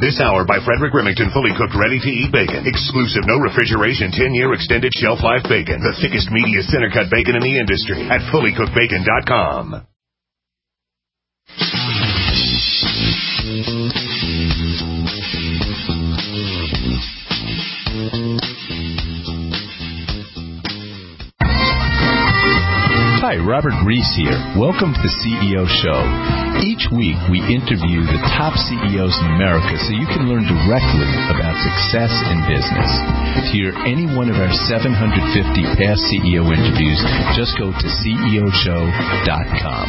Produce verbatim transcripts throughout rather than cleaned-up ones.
This hour by Frederick Remington, fully cooked, ready-to-eat bacon. Exclusive, no refrigeration, ten-year extended shelf life bacon. The thickest, meatiest, center-cut bacon in the industry at fully cooked bacon dot com. Hi, Robert Reese here. Welcome to the C E O Show. Each week, we interview the top C E Os in America so you can learn directly about success in business. To hear any one of our seven hundred fifty past C E O interviews, just go to C E O show dot com.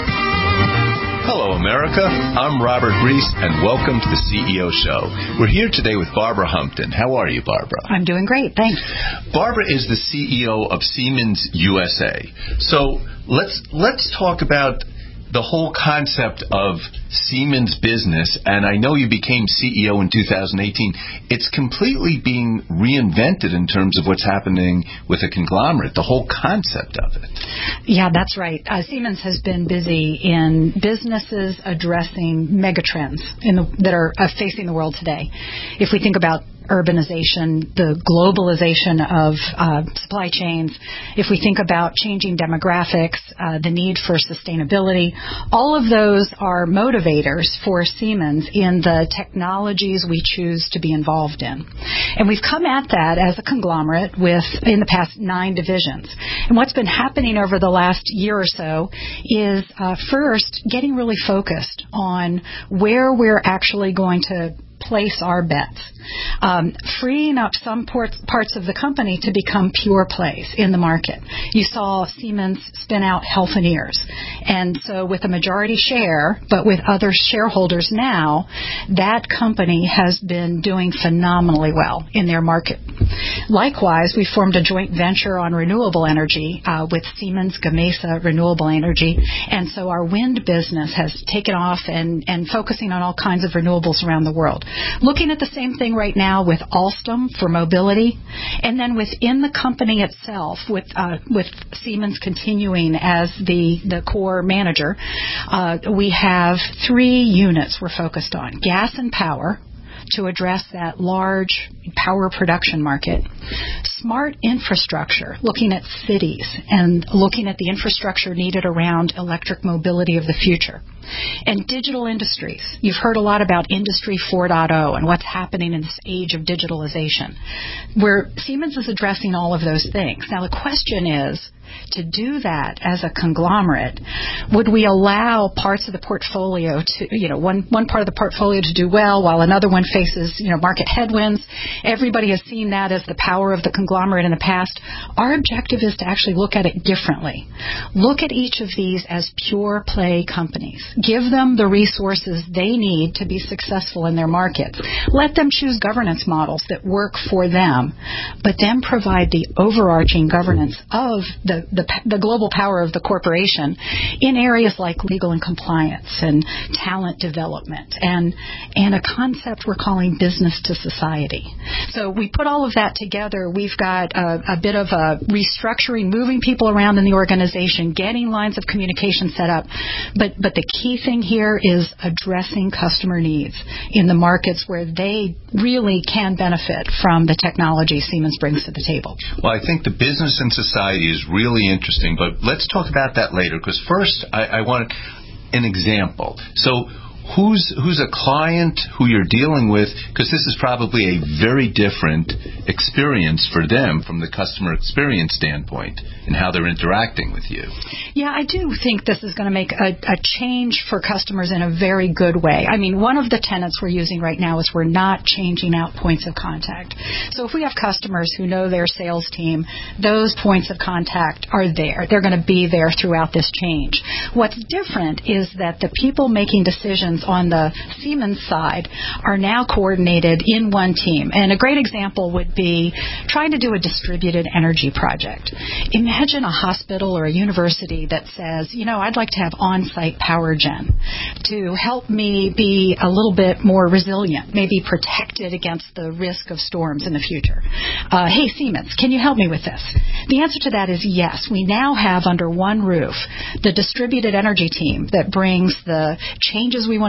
Hello, America. I'm Robert Reese, and welcome to the C E O Show. We're here today with Barbara Humpton. How are you, Barbara? I'm doing great, thanks. Barbara is the C E O of Siemens U S A. So let's let's talk about the whole concept of Siemens business, and I know you became C E O in two thousand eighteen. It's completely being reinvented in terms of what's happening with a conglomerate, the whole concept of it. Yeah, that's right. Uh, Siemens has been busy in businesses addressing megatrends in the, that are uh, facing the world today. If we think about urbanization, the globalization of uh, supply chains, if we think about changing demographics, uh, the need for sustainability, all of those are motivators for Siemens in the technologies we choose to be involved in. And we've come at that as a conglomerate with, in the past, nine divisions. And what's been happening over the last year or so is, uh, first, getting really focused on where we're actually going to place our bets, um, freeing up some ports, parts of the company to become pure plays in the market. You saw Siemens spin out Healthineers, and so with a majority share, but with other shareholders now, that company has been doing phenomenally well in their market. Likewise, we formed a joint venture on renewable energy uh, with Siemens Gamesa Renewable Energy, and so our wind business has taken off and, and focusing on all kinds of renewables around the world. Looking at the same thing right now with Alstom for mobility, and then within the company itself, with uh, with Siemens continuing as the, the core manager, uh, we have three units we're focused on. Gas and power, to address that large power production market. Smart infrastructure, looking at cities and looking at the infrastructure needed around electric mobility of the future. And digital industries. You've heard a lot about Industry four point oh and what's happening in this age of digitalization, where Siemens is addressing all of those things. Now, the question is, to do that as a conglomerate, would we allow parts of the portfolio to, you know, one, one part of the portfolio to do well while another one faces, you know, market headwinds? Everybody has seen that as the power of the conglomerate in the past. Our objective is to actually look at it differently. Look at each of these as pure play companies. Give them the resources they need to be successful in their markets. Let them choose governance models that work for them, but then provide the overarching governance of the The, the global power of the corporation in areas like legal and compliance and talent development and and a concept we're calling business to society. So we put all of that together. We've got a, a bit of a restructuring, moving people around in the organization, getting lines of communication set up. But but the key thing here is addressing customer needs in the markets where they really can benefit from the technology Siemens brings to the table. Well, I think the business and society is really Really interesting, but let's talk about that later, because first I, I want an example. So who's who's a client who you're dealing with, because this is probably a very different experience for them from the customer experience standpoint and how they're interacting with you. Yeah, I do think this is going to make a, a change for customers in a very good way. I mean, one of the tenets we're using right now is we're not changing out points of contact. So if we have customers who know their sales team, those points of contact are there. They're going to be there throughout this change. What's different is that the people making decisions on the Siemens side are now coordinated in one team. And a great example would be trying to do a distributed energy project. Imagine a hospital or a university that says, you know, I'd like to have on-site power gen to help me be a little bit more resilient, maybe protected against the risk of storms in the future. Uh, hey, Siemens, can you help me with this? The answer to that is yes. We now have under one roof the distributed energy team that brings the changes we want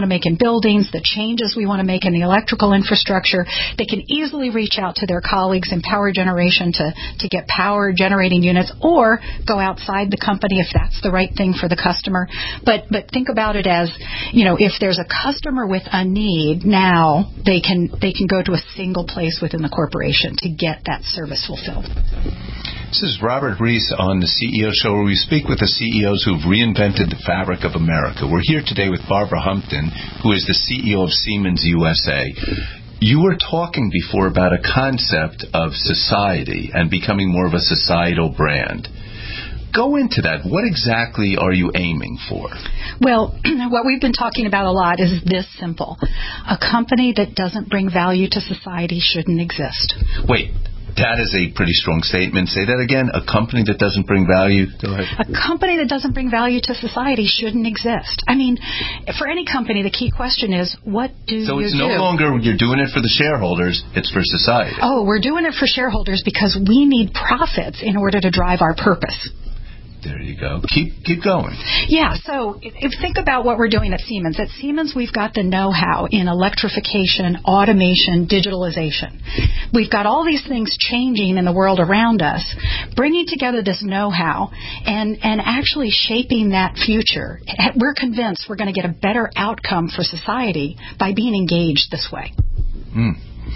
want to make in buildings, the changes we want to make in the electrical infrastructure. They can easily reach out to their colleagues in power generation to, to get power generating units, or go outside the company if that's the right thing for the customer. But but think about it as, you know, if there's a customer with a need, now they can they can go to a single place within the corporation to get that service fulfilled. This is Robert Reese on the C E O Show, where we speak with the C E Os who've reinvented the fabric of America. We're here today with Barbara Humpton, who is the C E O of Siemens U S A. You were talking before about a concept of society and becoming more of a societal brand. Go into that. What exactly are you aiming for? Well, what we've been talking about a lot is this simple. A company that doesn't bring value to society shouldn't exist. Wait. That is a pretty strong statement. Say that again. A company that doesn't bring value. Go ahead. A company that doesn't bring value to society shouldn't exist. I mean, for any company, the key question is, what do you do? So it's no longer you're doing it for the shareholders, it's for society. Oh, we're doing it for shareholders because we need profits in order to drive our purpose. There you go. Keep keep going. Yeah, so if, if think about what we're doing at Siemens. At Siemens, we've got the know-how in electrification, automation, digitalization. We've got all these things changing in the world around us, bringing together this know-how and, and actually shaping that future. We're convinced we're going to get a better outcome for society by being engaged this way. Mm.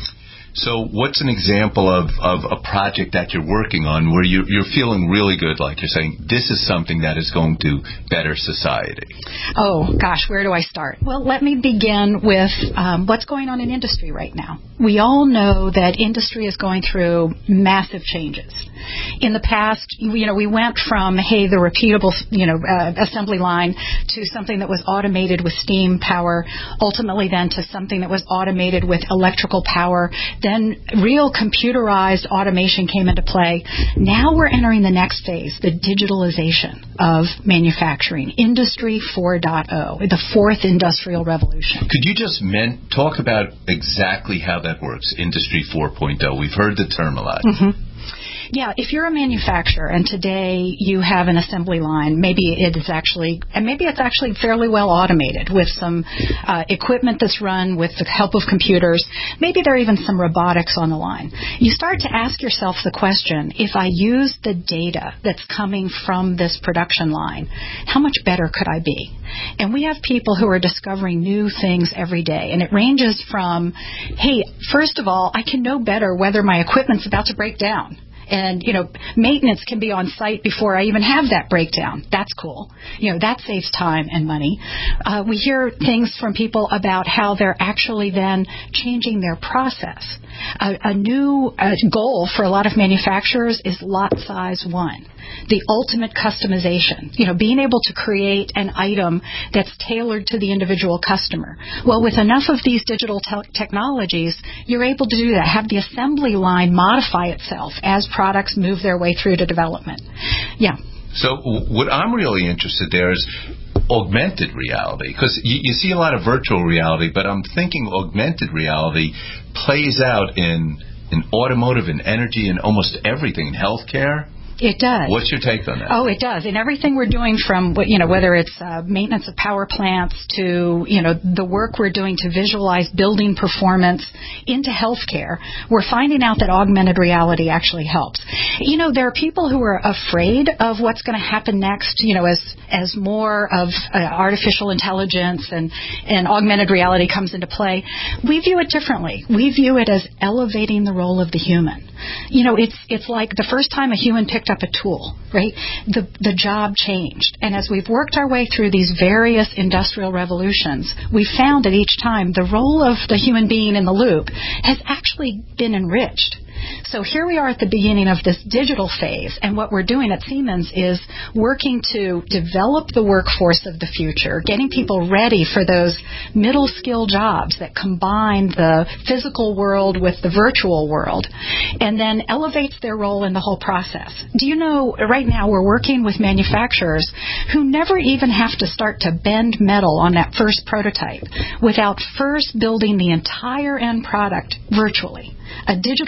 So what's an example of, of a project that you're working on where you, you're feeling really good, like you're saying, this is something that is going to better society? Oh, gosh, where do I start? Well, let me begin with um, what's going on in industry right now. We all know that industry is going through massive changes. In the past, you know, we went from, hey, the repeatable, you know, uh, assembly line to something that was automated with steam power, ultimately then to something that was automated with electrical power. Then real computerized automation came into play. Now we're entering the next phase, the digitalization of manufacturing, Industry four point oh, the fourth industrial revolution. Could you just men- talk about exactly how that works, Industry four point oh? We've heard the term a lot. Mm-hmm. Yeah, if you're a manufacturer and today you have an assembly line, maybe it is actually, and maybe it's actually fairly well automated with some uh, equipment that's run with the help of computers. Maybe there are even some robotics on the line. You start to ask yourself the question, if I use the data that's coming from this production line, how much better could I be? And we have people who are discovering new things every day. And it ranges from, hey, first of all, I can know better whether my equipment's about to break down. And, you know, maintenance can be on site before I even have that breakdown. That's cool. You know, that saves time and money. Uh, we hear things from people about how they're actually then changing their process. A, a new uh, goal for a lot of manufacturers is lot size one. The ultimate customization, you know, being able to create an item that's tailored to the individual customer. Well, with enough of these digital te- technologies, you're able to do that, have the assembly line modify itself as products move their way through to development. Yeah. So what I'm really interested there is augmented reality, because you, you see a lot of virtual reality, but I'm thinking augmented reality plays out in, in automotive and energy and almost everything, in healthcare. It does. What's your take on that? Oh, it does. In everything we're doing, from, you know, whether it's uh, maintenance of power plants to, you know, the work we're doing to visualize building performance into healthcare, we're finding out that augmented reality actually helps. You know, there are people who are afraid of what's going to happen next, you know, as as more of uh, artificial intelligence and, and augmented reality comes into play. We view it differently. We view it as elevating the role of the human. You know, it's it's like the first time a human picked up a tool, right? The the job changed. And as we've worked our way through these various industrial revolutions, we found that each time the role of the human being in the loop has actually been enriched. So here we are at the beginning of this digital phase, and what we're doing at Siemens is working to develop the workforce of the future, getting people ready for those middle skill jobs that combine the physical world with the virtual world, and then elevates their role in the whole process. Do you know, right now we're working with manufacturers who never even have to start to bend metal on that first prototype without first building the entire end product virtually. A digital twin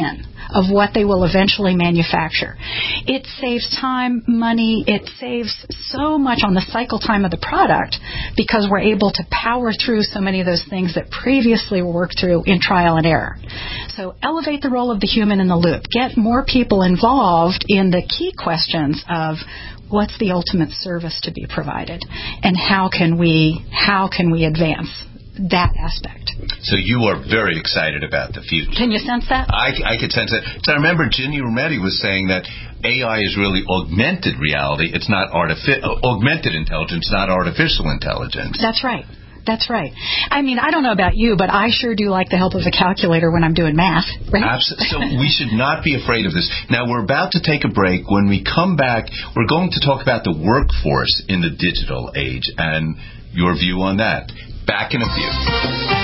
fraction of what they will eventually manufacture. It saves time, money, it saves so much on the cycle time of the product because we're able to power through so many of those things that previously were worked through in trial and error. So elevate the role of the human in the loop. Get more people involved in the key questions of what's the ultimate service to be provided and how can we how can we advance that aspect. So you are very excited about the future. Can you sense that? I, I could sense it. So I remember Ginny Rometty was saying that A I is really augmented reality. It's not artifi- augmented intelligence, not artificial intelligence. That's right. That's right. I mean, I don't know about you, but I sure do like the help of a calculator when I'm doing math. Right? Absolutely. So we should not be afraid of this. Now, we're about to take a break. When we come back, we're going to talk about the workforce in the digital age and your view on that. Back in a few.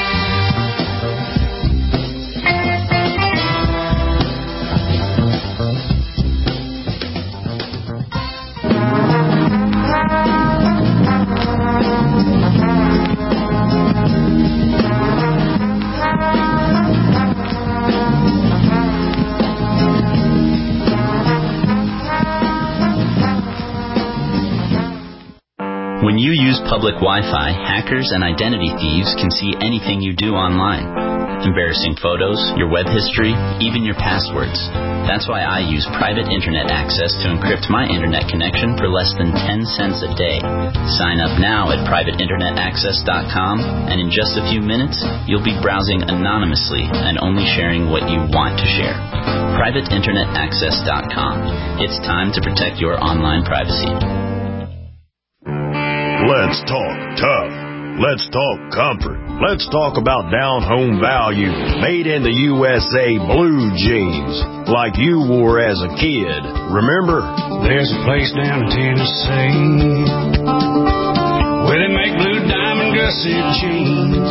When you use public Wi-Fi, hackers and identity thieves can see anything you do online. Embarrassing photos, your web history, even your passwords. That's why I use private internet access to encrypt my internet connection for less than ten cents a day. Sign up now at private internet access dot com, and in just a few minutes, you'll be browsing anonymously and only sharing what you want to share. private internet access dot com. It's time to protect your online privacy. Let's talk tough. Let's talk comfort. Let's talk about down-home value, made in the U S A blue jeans, like you wore as a kid. Remember? There's a place down in Tennessee where they make blue diamond gusset jeans.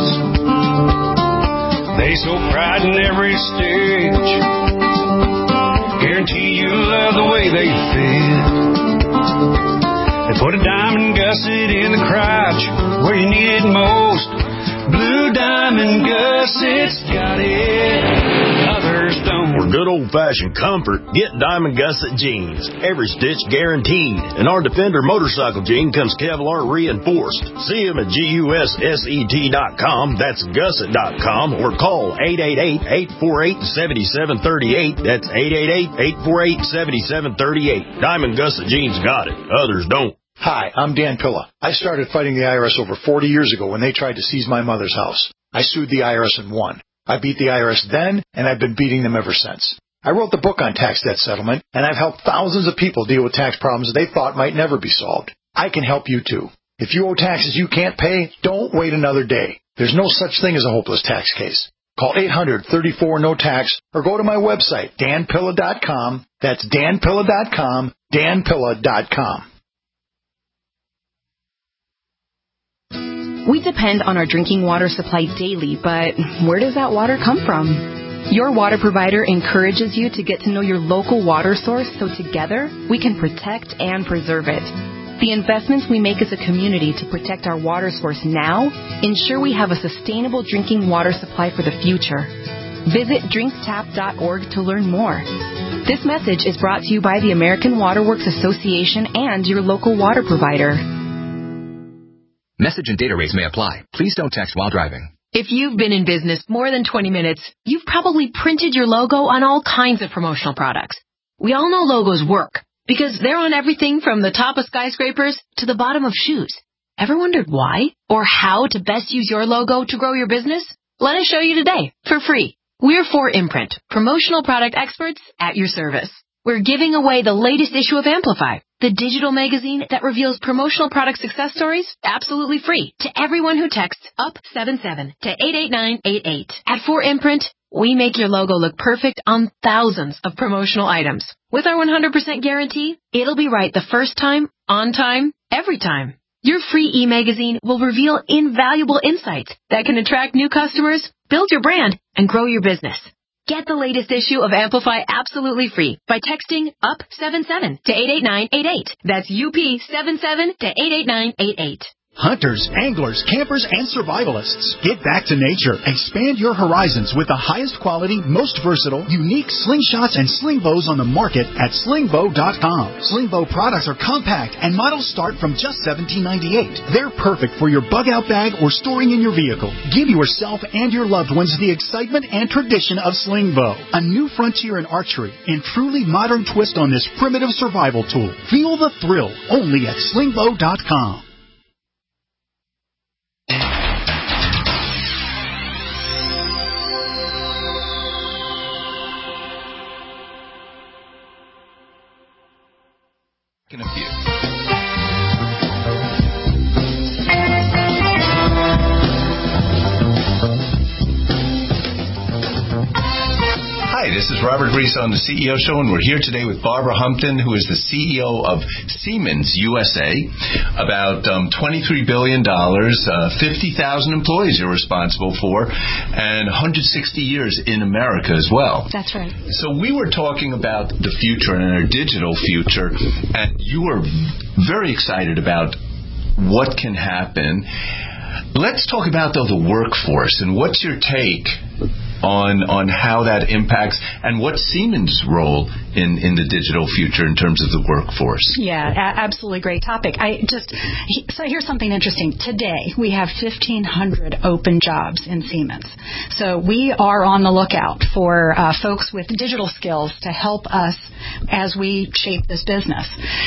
They so pride in every stitch, guarantee you love the way they fit. They put a diamond gusset in the crotch where you need it most. Blue diamond gussets got it, others don't. For good old-fashioned comfort, get Diamond Gusset jeans. Every stitch guaranteed. And our Defender motorcycle jean comes Kevlar reinforced. See them at gusset dot com. That's gusset dot com. Or call eight eight eight, eight four eight, seven seven three eight. That's eight eight eight, eight four eight, seven seven three eight. Diamond Gusset jeans got it. Others don't. Hi, I'm Dan Pilla. I started fighting the I R S over forty years ago when they tried to seize my mother's house. I sued the I R S and won. I beat the I R S then, and I've been beating them ever since. I wrote the book on tax debt settlement, and I've helped thousands of people deal with tax problems they thought might never be solved. I can help you too. If you owe taxes you can't pay, don't wait another day. There's no such thing as a hopeless tax case. Call eight hundred, thirty-four, no tax or go to my website, dan pilla dot com. That's dan pilla dot com, dan pilla dot com. We depend on our drinking water supply daily, but where does that water come from? Your water provider encourages you to get to know your local water source so together we can protect and preserve it. The investments we make as a community to protect our water source now ensure we have a sustainable drinking water supply for the future. Visit drinks tap dot org to learn more. This message is brought to you by the American Water Works Association and your local water provider. Message and data rates may apply. Please don't text while driving. If you've been in business more than twenty minutes, you've probably printed your logo on all kinds of promotional products. We all know logos work because they're on everything from the top of skyscrapers to the bottom of shoes. Ever wondered why or how to best use your logo to grow your business? Let us show you today for free. We're four Imprint, promotional product experts at your service. We're giving away the latest issue of Amplify, the digital magazine that reveals promotional product success stories absolutely free to everyone who texts up seven seven to eight eight nine eight eight. At four Imprint, we make your logo look perfect on thousands of promotional items. With our one hundred percent guarantee, it'll be right the first time, on time, every time. Your free e-magazine will reveal invaluable insights that can attract new customers, build your brand, and grow your business. Get the latest issue of Amplify absolutely free by texting up seven seven to eight eight nine eight eight. That's U P seven seven to eight eight nine eight eight. Hunters, anglers, campers, and survivalists. Get back to nature. Expand your horizons with the highest quality, most versatile, unique slingshots and sling bows on the market at sling bow dot com. Sling bow products are compact and models start from just seventeen ninety-eight. They're perfect for your bug out bag or storing in your vehicle. Give yourself and your loved ones the excitement and tradition of sling bow. A new frontier in archery and truly modern twist on this primitive survival tool. Feel the thrill only at sling bow dot com. In a few. Hi, this is Robert Reese on the C E O Show, and we're here today with Barbara Humpton, who is the C E O of Siemens U S A. About um, twenty-three billion dollars, uh, fifty thousand employees you're responsible for, and one hundred sixty years in America as well. That's right. So we were talking about the future and our digital future, and you were very excited about what can happen. Let's talk about, though, the workforce, and what's your take on on how that impacts, and what's Siemens' role in, in the digital future in terms of the workforce? Yeah, a- absolutely great topic. I just so here's something interesting. Today we have fifteen hundred open jobs in Siemens. So we are on the lookout for uh, folks with digital skills to help us as we shape this business.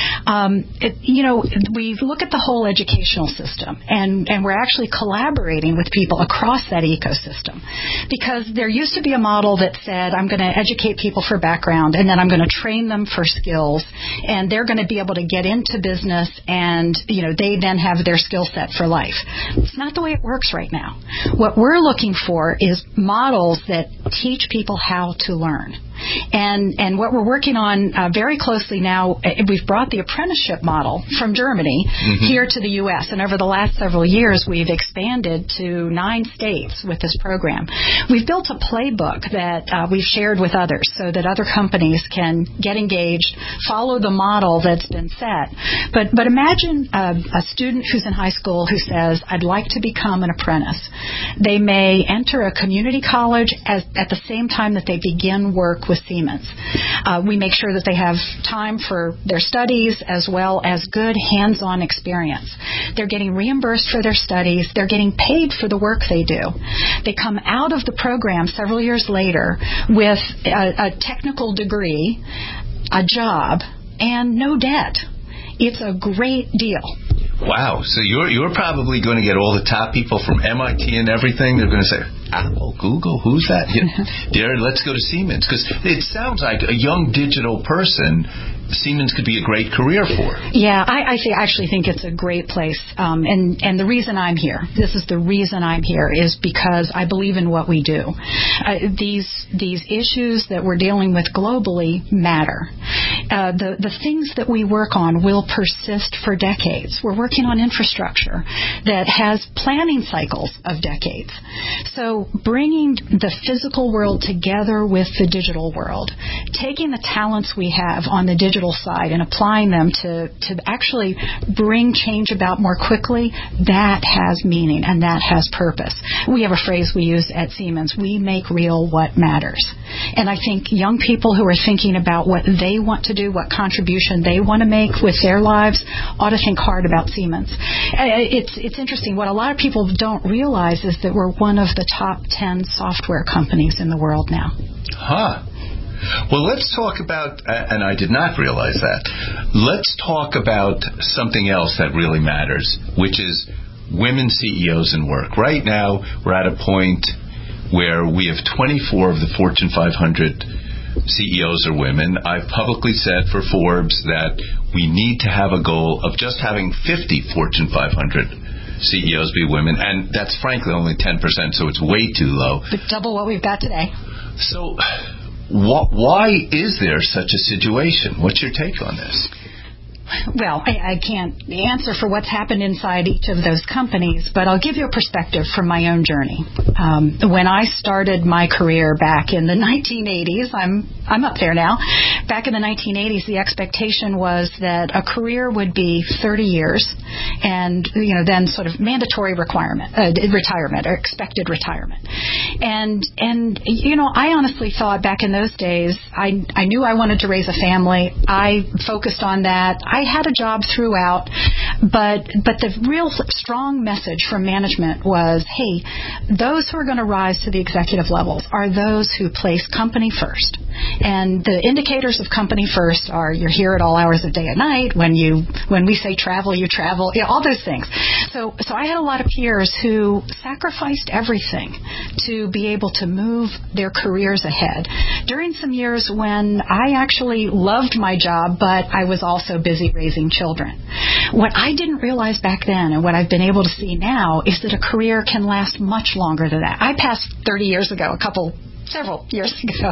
Um, it, you know, we look at the whole educational system, and, and we're actually collaborating with people across that ecosystem, because there used to be a model that said, I'm going to educate people for background, and then I'm going to train them for skills, and they're going to be able to get into business, and you know they then have their skill set for life. It's not the way it works right now. What we're looking for is models that teach people how to learn. And and what we're working on uh, very closely now, uh, we've brought the apprenticeship model from Germany mm-hmm. here to the U S, and over the last several years we've expanded to nine states with this program. We've built a playbook that uh, we've shared with others so that other companies can get engaged, follow the model that's been set. But but imagine a, a student who's in high school who says, I'd like to become an apprentice. They may enter a community college as, at the same time that they begin work with Siemens. Uh, we make sure that they have time for their studies as well as good hands-on experience. They're getting reimbursed for their studies. They're getting paid for the work they do. They come out of the program several years later with a, a technical degree, a job, and no debt. It's a great deal. Wow. So you're you're probably going to get all the top people from M I T and everything. They're going to say, Apple, Google, who's that? Yeah, there, let's go to Siemens. Because it sounds like a young digital person Siemens could be a great career for. Yeah, I, I th- actually think it's a great place. Um, and, and the reason I'm here, this is the reason I'm here, is because I believe in what we do. Uh, these these issues that we're dealing with globally matter. Uh, the, the things that we work on will persist for decades. We're working on infrastructure that has planning cycles of decades. So bringing the physical world together with the digital world, taking the talents we have on the digital side and applying them to, to actually bring change about more quickly, that has meaning and that has purpose. We have a phrase we use at Siemens, we make real what matters. And I think young people who are thinking about what they want to do, what contribution they want to make with their lives, ought to think hard about Siemens. It's, it's interesting. What a lot of people don't realize is that we're one of the top ten software companies in the world now. Huh. Well, let's talk about, and I did not realize that, let's talk about something else that really matters, which is women C E Os in work. Right now, we're at a point where we have twenty-four of the Fortune five hundred C E Os are women. I've publicly said for Forbes that we need to have a goal of just having fifty Fortune five hundred C E Os be women, and that's frankly only ten percent, so it's way too low. But double what we've got today. So why is there such a situation? What's your take on this? Well, I, I can't answer for what's happened inside each of those companies, but I'll give you a perspective from my own journey. Um, when I started my career back in the nineteen eighties, I'm I'm up there now. Back in the nineteen eighties, the expectation was that a career would be thirty years, and you know then sort of mandatory requirement, uh, retirement or expected retirement. And and you know I honestly thought back in those days I I knew I wanted to raise a family. I focused on that. I had a job throughout, but but the real strong message from management was, hey, those who are going to rise to the executive levels are those who place company first. And the indicators of company first are you're here at all hours of day and night. When you when we say travel, you travel. You know, all those things. So so I had a lot of peers who sacrificed everything to be able to move their careers ahead during some years when I actually loved my job, but I was also busy raising children. What I didn't realize back then and what I've been able to see now is that a career can last much longer than that. I passed thirty years ago, a couple several years ago.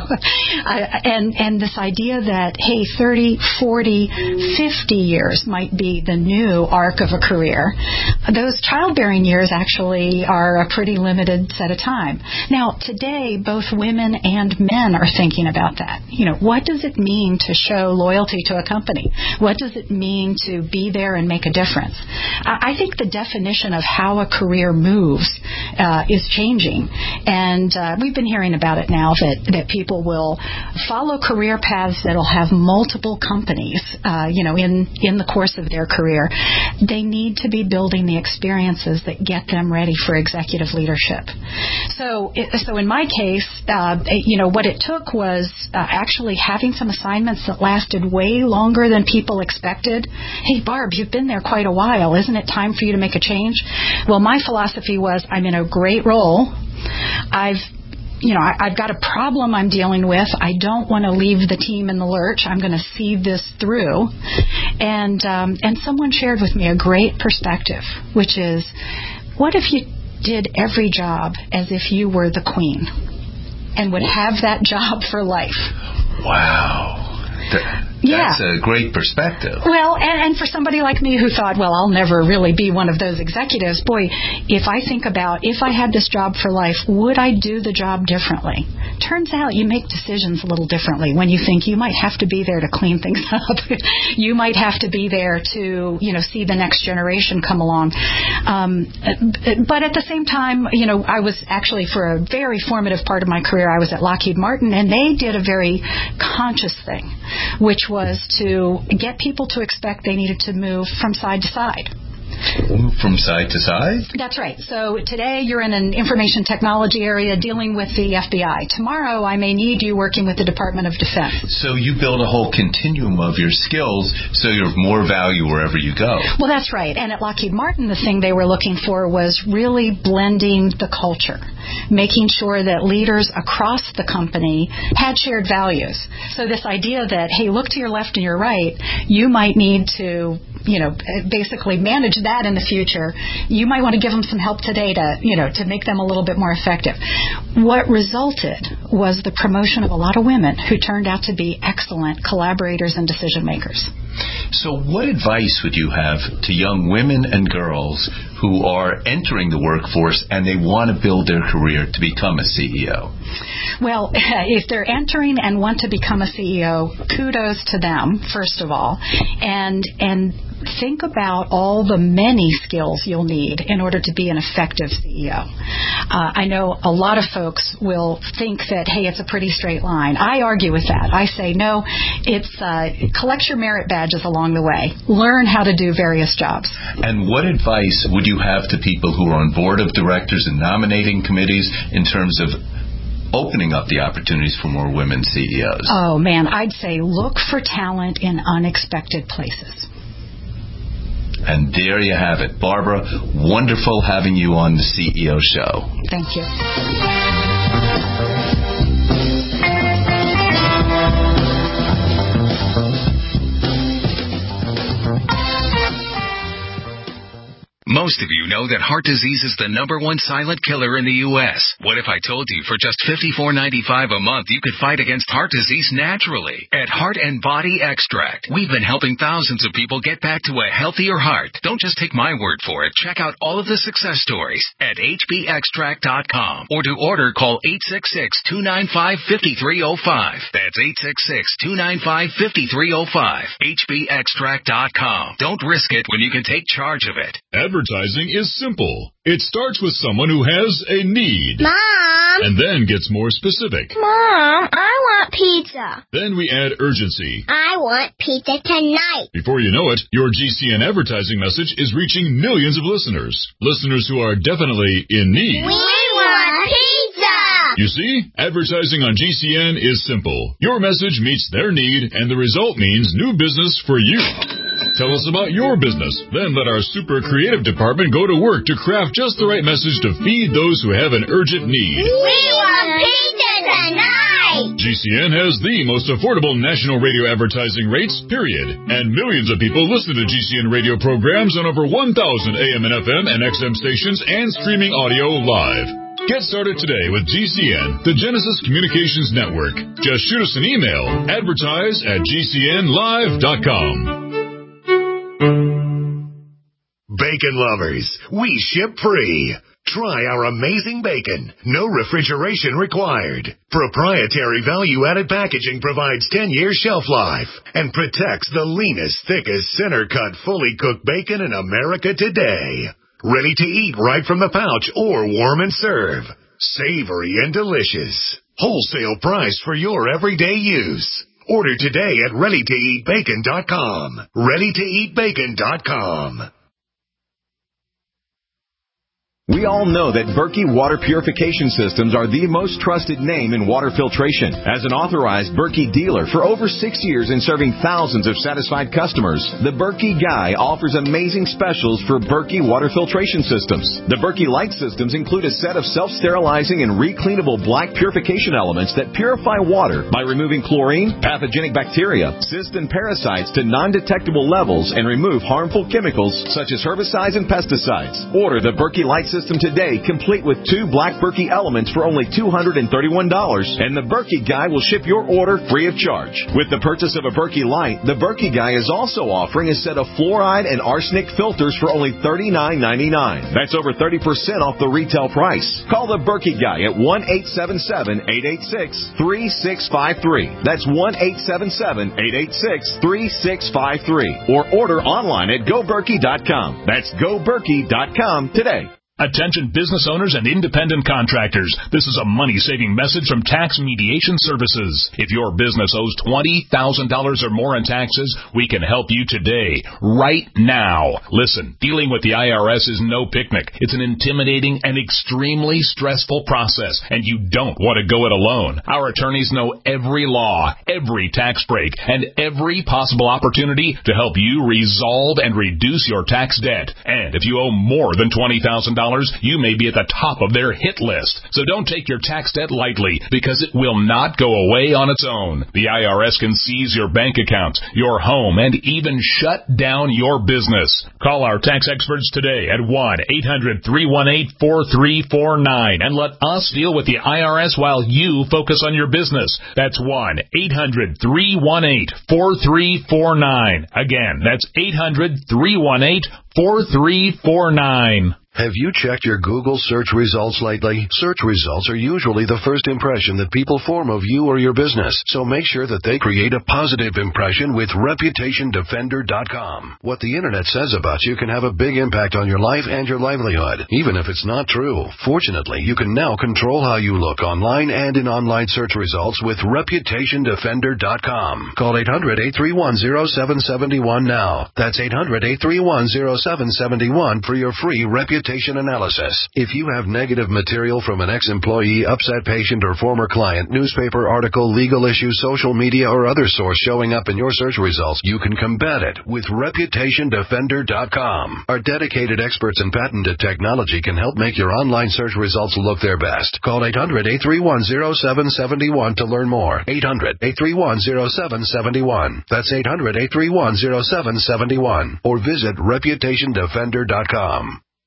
I, and, and this idea that, hey, thirty, forty, fifty years might be the new arc of a career. Those childbearing years actually are a pretty limited set of time. Now, today, both women and men are thinking about that. You know, what does it mean to show loyalty to a company? What does it mean to be there and make a difference? I, I think the definition of how a career moves uh, is changing. And uh, we've been hearing about it now that, that people will follow career paths that will have multiple companies, uh, you know, in, in the course of their career. They need to be building the experiences that get them ready for executive leadership. So, it, so in my case, uh, you know, what it took was uh, actually having some assignments that lasted way longer than people expected. Hey, Barb, you've been there quite a while. Isn't it time for you to make a change? Well, my philosophy was I'm in a great role. I've You know, I, I've got a problem I'm dealing with. I don't want to leave the team in the lurch. I'm going to see this through. And um, and someone shared with me a great perspective, which is, what if you did every job as if you were the queen and would have that job for life? Wow. Th- Yeah. That's a great perspective. Well, and, and for somebody like me who thought, well, I'll never really be one of those executives, boy, if I think about if I had this job for life, would I do the job differently? Turns out you make decisions a little differently when you think you might have to be there to clean things up. You might have to be there to, you know, see the next generation come along. Um, but at the same time, you know, I was actually, for a very formative part of my career, I was at Lockheed Martin, and they did a very conscious thing, which was to get people to expect they needed to move from side to side. Move from side to side? That's right. So today you're in an information technology area dealing with the F B I. Tomorrow I may need you working with the Department of Defense. So you build a whole continuum of your skills so you're of more value wherever you go. Well, that's right. And at Lockheed Martin, the thing they were looking for was really blending the culture, making sure that leaders across the company had shared values. So this idea that, hey, look to your left and your right, you might need to, you know, basically manage that in the future. You might want to give them some help today to, you know, to make them a little bit more effective. What resulted was the promotion of a lot of women who turned out to be excellent collaborators and decision makers. So what advice would you have to young women and girls who are entering the workforce and they want to build their career to become a C E O? Well, if they're entering and want to become a C E O, kudos to them, first of all. And and think about all the many skills you'll need in order to be an effective C E O. Uh, I know a lot of folks will think that, hey, it's a pretty straight line. I argue with that. I say, no, it's uh, collect your merit badges along the way. Learn how to do various jobs. And what advice would you have to people who are on board of directors and nominating committees in terms of opening up the opportunities for more women C E Os? Oh, man, I'd say look for talent in unexpected places. And there you have it. Barbara, wonderful having you on the C E O Show. Thank you. Most Most of you know that heart disease is the number one silent killer in the U S What if I told you for just fifty-four ninety-five a month you could fight against heart disease naturally? At Heart and Body Extract, we've been helping thousands of people get back to a healthier heart. Don't just take my word for it. Check out all of the success stories at H B extract dot com, or to order, call eight six six, two nine five, five three zero five. That's eight six six, two nine five, five three zero five. H B extract dot com. Don't risk it when you can take charge of it. Advertising is simple. It starts with someone who has a need. Mom! And then gets more specific. Mom, I want pizza. Then we add urgency. I want pizza tonight. Before you know it, your G C N advertising message is reaching millions of listeners. Listeners who are definitely in need. We want pizza! You see, advertising on G C N is simple. Your message meets their need, and the result means new business for you. Tell us about your business. Then let our super creative department go to work to craft just the right message to feed those who have an urgent need. We want pizza tonight! G C N has the most affordable national radio advertising rates, period. And millions of people listen to G C N radio programs on over one thousand A M and F M and X M stations and streaming audio live. Get started today with G C N, the Genesis Communications Network. Just shoot us an email, advertise at G C N live dot com. Bacon lovers, we ship free. Try our amazing bacon. No refrigeration required. Proprietary value-added packaging provides ten years shelf life and protects the leanest, thickest, center-cut, fully cooked bacon in America today. Ready to eat right from the pouch or warm and serve. Savory and delicious. Wholesale price for your everyday use. Order today at ready to eat bacon dot com. ready to eat bacon dot com. We all know that Berkey Water Purification Systems are the most trusted name in water filtration. As an authorized Berkey dealer for over six years and serving thousands of satisfied customers, the Berkey Guy offers amazing specials for Berkey Water Filtration Systems. The Berkey Light Systems include a set of self-sterilizing and recleanable black purification elements that purify water by removing chlorine, pathogenic bacteria, cysts, and parasites to non-detectable levels and remove harmful chemicals such as herbicides and pesticides. Order the Berkey Light System today, complete with two black Berkey elements for only two hundred thirty-one dollars, and the Berkey Guy will ship your order free of charge. With the purchase of a Berkey Light, the Berkey Guy is also offering a set of fluoride and arsenic filters for only thirty-nine ninety-nine. That's over thirty percent off the retail price. Call the Berkey Guy at one eight seven seven, eight eight six, three six five three. That's one eight seven seven, eight eight six, three six five three. Or order online at go berkey dot com. That's go berkey dot com today. Attention business owners and independent contractors. This is a money-saving message from Tax Mediation Services. If your business owes twenty thousand dollars or more in taxes, we can help you today, right now. Listen, dealing with the I R S is no picnic. It's an intimidating and extremely stressful process, and you don't want to go it alone. Our attorneys know every law, every tax break, and every possible opportunity to help you resolve and reduce your tax debt. And if you owe more than twenty thousand dollars, you may be at the top of their hit list. So don't take your tax debt lightly, because it will not go away on its own. The I R S can seize your bank account, your home, and even shut down your business. Call our tax experts today at one eight hundred, three one eight, four three four nine and let us deal with the I R S while you focus on your business. That's one eight hundred, three one eight, four three four nine. Again, that's eight hundred, three one eight, four three four nine. Have you checked your Google search results lately? Search results are usually the first impression that people form of you or your business, so make sure that they create a positive impression with reputation defender dot com. What the internet says about you can have a big impact on your life and your livelihood, even if it's not true. Fortunately, you can now control how you look online and in online search results with reputation defender dot com. Call eight hundred, eight three one, zero seven seven one now. That's eight hundred, eight three one, zero seven seven one for your free reputation analysis. If you have negative material from an ex-employee, upset patient, or former client, newspaper article, legal issue, social media, or other source showing up in your search results, you can combat it with reputation defender dot com. Our dedicated experts in patented technology can help make your online search results look their best. Call eight hundred, eight three one, zero seven seven one to learn more. eight hundred, eight three one, zero seven seven one. That's eight hundred, eight three one, zero seven seven one. Or visit reputation defender dot com.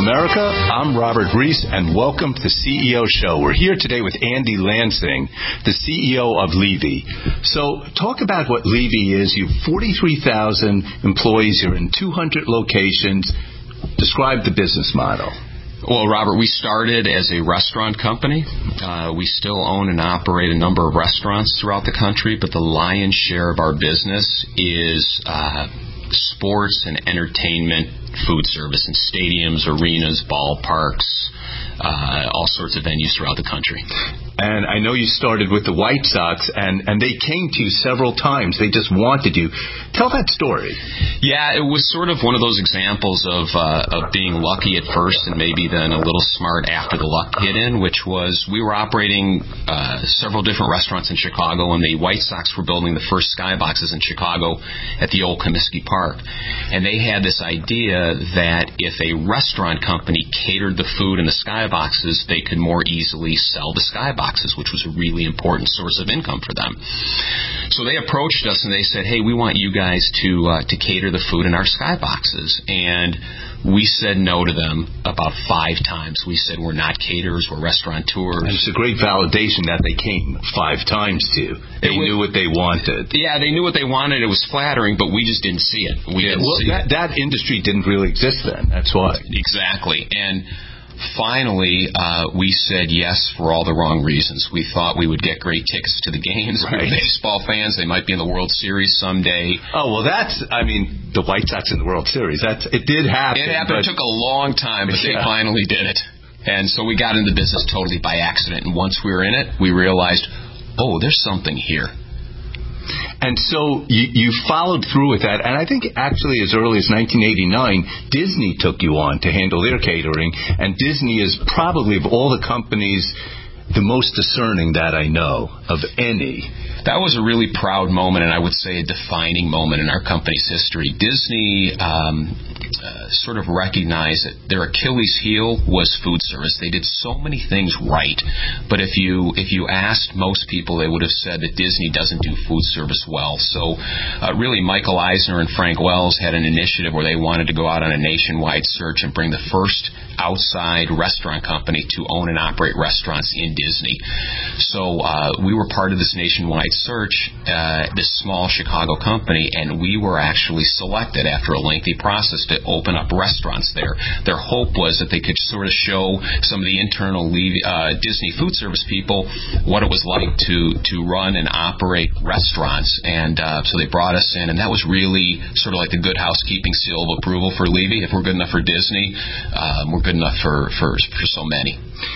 America. I'm Robert Reese, and welcome to C E O Show. We're here today with Andy Lansing, the C E O of Levy. So talk about what Levy is. You have forty-three thousand employees. You're in two hundred locations. Describe the business model. Well, Robert, we started as a restaurant company. Uh, we still own and operate a number of restaurants throughout the country, but the lion's share of our business is uh, sports and entertainment food service in stadiums, arenas, ballparks, uh, all sorts of venues throughout the country. And I know you started with the White Sox, and, and they came to you several times. They just wanted you. Tell that story. Yeah, it was sort of one of those examples of uh, of being lucky at first and maybe then a little smart after the luck hit in, which was we were operating uh, several different restaurants in Chicago, and the White Sox were building the first skyboxes in Chicago at the old Comiskey Park. And they had this idea that if a restaurant company catered the food in the skyboxes, they could more easily sell the skyboxes, which was a really important source of income for them. So they approached us and they said, hey, we want you guys to uh, to cater the food in our skyboxes. And we said no to them about five times. We said we're not caterers, we're restaurateurs. And it's a great validation that they came five times to you. They was, knew what they wanted. Yeah, they knew what they wanted. It was flattering, but we just didn't see it. We yeah, didn't well, see that, it. That industry didn't really exist then. That's why. Exactly. And finally, uh, we said yes for all the wrong reasons. We thought we would get great tickets to the games. Right. We were baseball fans. They might be in the World Series someday. Oh, well, that's, I mean, the White Sox in the World Series. That's It did happen. It happened. It took a long time, but yeah. They finally did it. And so we got into business totally by accident. And once we were in it, we realized, oh, there's something here. And so you, you followed through with that, and I think actually as early as nineteen eighty-nine, Disney took you on to handle their catering, and Disney is probably, of all the companies, the most discerning that I know of any. That was a really proud moment, and I would say a defining moment in our company's history. Disney um, uh, sort of recognized that their Achilles heel was food service. They did so many things right, but if you if you asked most people, they would have said that Disney doesn't do food service well. So uh, really, Michael Eisner and Frank Wells had an initiative where they wanted to go out on a nationwide search and bring the first outside restaurant company to own and operate restaurants in Disney. So uh, we were part of this nationwide search, uh, this small Chicago company, and we were actually selected after a lengthy process to open up restaurants there. Their hope was that they could sort of show some of the internal uh, Disney food service people what it was like to, to run and operate restaurants. And uh, so they brought us in, and that was really sort of like the good housekeeping seal of approval for Levy. If we're good enough for Disney, um, we're good enough for, for, for so many.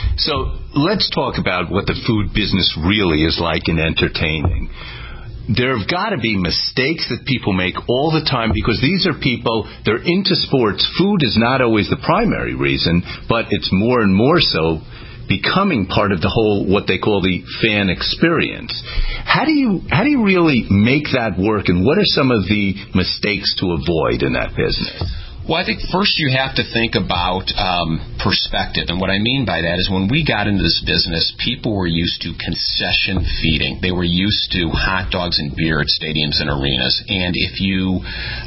So let's talk about what the food business really is like in entertaining. There have got to be mistakes that people make all the time because these are people, they're into sports. Food is not always the primary reason, but it's more and more so becoming part of the whole, what they call the fan experience. How do you, how do you really make that work, and what are some of the mistakes to avoid in that business? Well, I think first you have to think about um, perspective. And what I mean by that is when we got into this business, people were used to concession feeding. They were used to hot dogs and beer at stadiums and arenas. And if you...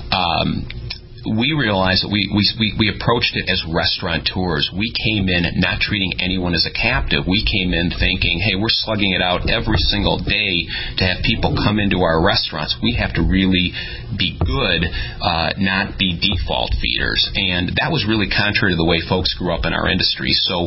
Um, we realized that we, we we approached it as restaurateurs. We came in not treating anyone as a captive. We came in thinking, hey, we're slugging it out every single day to have people come into our restaurants. We have to really be good, uh, not be default feeders. And that was really contrary to the way folks grew up in our industry. So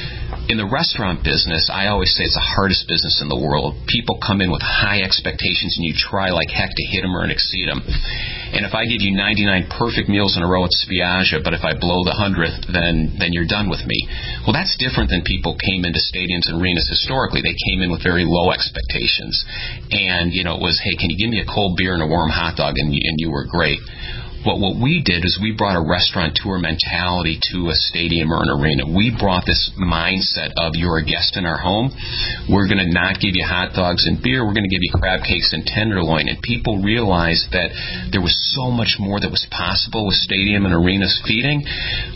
in the restaurant business, I always say it's the hardest business in the world. People come in with high expectations, and you try like heck to hit them or exceed them. And if I give you ninety-nine perfect meals in a row at Spiaggia, but if I blow the hundredth, then then you're done with me. Well, that's different than people came into stadiums and arenas historically. They came in with very low expectations. And, you know, it was, hey, can you give me a cold beer and a warm hot dog, and you, and you were great. But what we did is we brought a restaurateur mentality to a stadium or an arena. We brought this mindset of you're a guest in our home. We're going to not give you hot dogs and beer. We're going to give you crab cakes and tenderloin. And people realized that there was so much more that was possible with stadium and arenas feeding.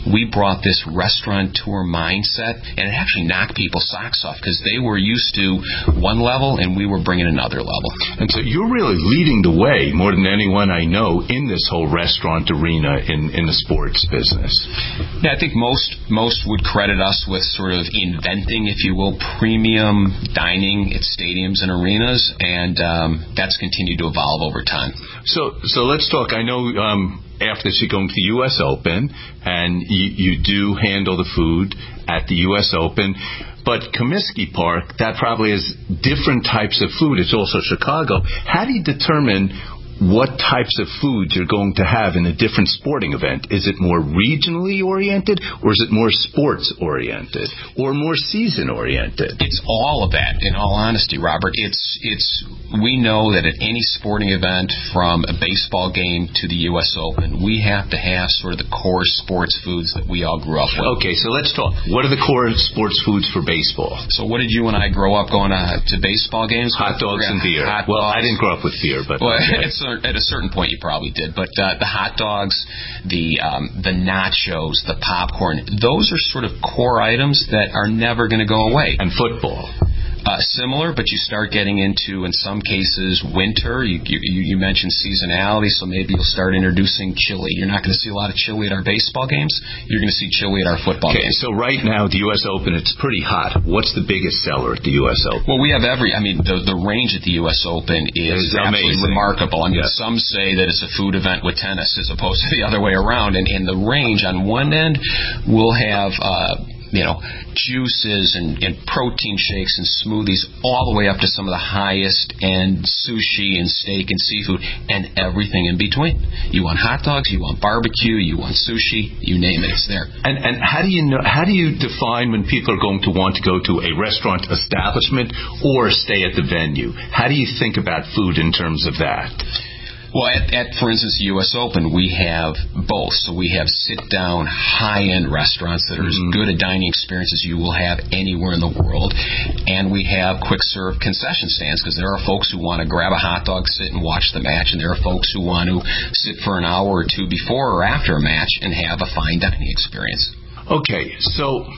we brought this restaurateur mindset, and it actually knocked people's socks off because they were used to one level and we were bringing another level. And so you're really leading the way more than anyone I know in this whole restaurant arena in, in the sports business. Yeah, I think most most would credit us with sort of inventing, if you will, premium dining at stadiums and arenas, and um, that's continued to evolve over time. So, so let's talk. I know um, after this you're going to the U S Open, and you, you do handle the food at the U S Open. But Comiskey Park, that probably has different types of food. It's also Chicago. How do you determine what types of foods you're going to have in a different sporting event? Is it more regionally oriented, or is it more sports oriented, or more season oriented? It's all of that, in all honesty, Robert. It's it's we know that at any sporting event, from a baseball game to the U S Open, we have to have sort of the core sports foods that we all grew up with. Okay, so let's talk. What are the core sports foods for baseball? So what did you and I grow up going to, to baseball games? Hot dogs and beer. Hot well, dogs. I didn't grow up with beer, but well, okay. it's at a certain point you probably did, but uh, the hot dogs, the um, the nachos, the popcorn, those are sort of core items that are never going to go away. And football. Uh, similar, but you start getting into, in some cases, winter. You, you, you mentioned seasonality, so maybe you'll start introducing chili. You're not going to see a lot of chili at our baseball games. You're going to see chili at our football okay, games. So right now, the U S Open, it's pretty hot. What's the biggest seller at the U S Open? Well, we have every, I mean, the, the range at the U S Open is absolutely amazing. remarkable. I mean, yes. Some say that it's a food event with tennis as opposed to the other way around. And, and the range on one end, we'll have... Uh, you know, juices and, and protein shakes and smoothies, all the way up to some of the highest end sushi and steak and seafood and everything in between. You want hot dogs, you want barbecue, you want sushi, you name it, it's there. And and how do you know? How do you define when people are going to want to go to a restaurant establishment or stay at the venue? How do you think about food in terms of that? Well, at, at, for instance, the U S Open, we have both. So we have sit-down, high-end restaurants that are mm-hmm. as good a dining experience as you will have anywhere in the world. And we have quick-serve concession stands, because there are folks who want to grab a hot dog, sit and watch the match, and there are folks who want to sit for an hour or two before or after a match and have a fine dining experience. Okay, so...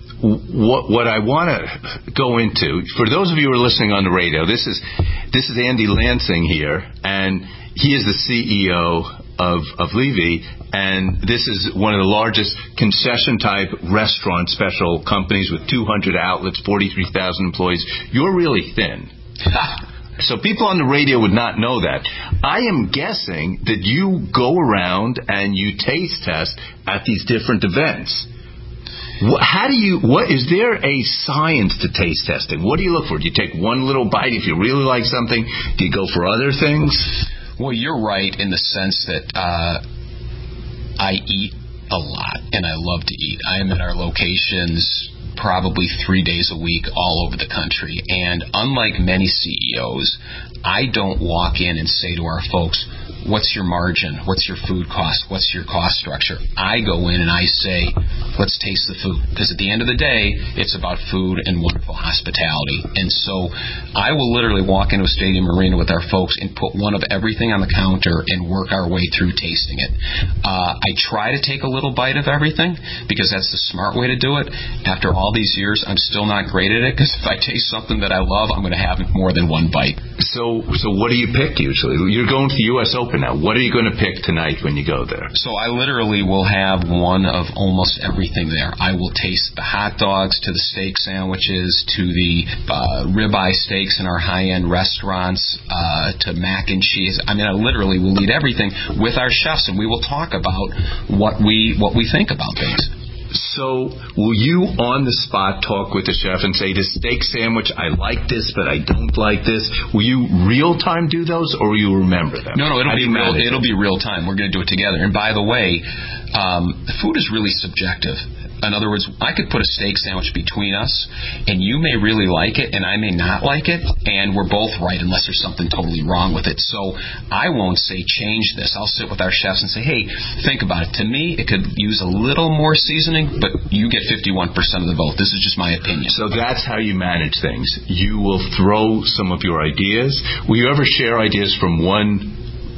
What what I want to go into, for those of you who are listening on the radio, this is this is Andy Lansing here, and he is the C E O of of Levy, and this is one of the largest concession-type restaurant special companies with two hundred outlets, forty-three thousand employees. You're really thin. So people on the radio would not know that. I am guessing that you go around and you taste test at these different events. How do you, what, is there a science to taste testing? What do you look for? Do you take one little bite if you really like something? Do you go for other things? Well, you're right in the sense that uh, I eat a lot, and I love to eat. I am at our locations probably three days a week all over the country. And unlike many C E Os, I don't walk in and say to our folks, what's your margin? What's your food cost? What's your cost structure? I go in and I say, let's taste the food. Because at the end of the day, it's about food and wonderful hospitality. And so I will literally walk into a stadium arena with our folks and put one of everything on the counter and work our way through tasting it. Uh, I try to take a little bite of everything because that's the smart way to do it. After all these years, I'm still not great at it, because if I taste something that I love, I'm going to have more than one bite. So, so what do you pick usually? You're going to the U S Open now. What are you going to pick tonight when you go there? So I literally will have one of almost everything there. I will taste the hot dogs to the steak sandwiches to the uh, ribeye steaks in our high-end restaurants uh, to mac and cheese. I mean, I literally will eat everything with our chefs, and we will talk about what we what we think about things. So, will you on the spot talk with the chef and say, this steak sandwich, I like this, but I don't like this? Will you real time do those, or will you remember them? No, no, it'll How be real. It'll it? be real time. We're going to do it together. And by the way, um, food is really subjective. In other words, I could put a steak sandwich between us, and you may really like it, and I may not like it, and we're both right unless there's something totally wrong with it. So I won't say change this. I'll sit with our chefs and say, hey, think about it. To me, it could use a little more seasoning, but you get fifty-one percent of the vote. This is just my opinion. So that's how you manage things. You will throw some of your ideas. Will you ever share ideas from one